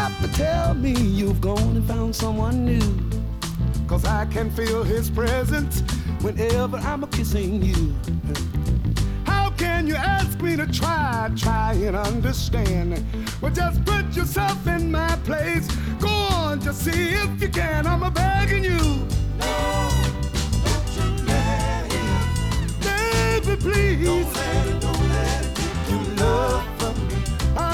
have to tell me you've gone and found someone new. 'Cause I can feel his presence whenever I'm kissing you. How can you ask me to try and understand? Well, just put yourself in my place. Go on, just see if you can. I'm begging you. No.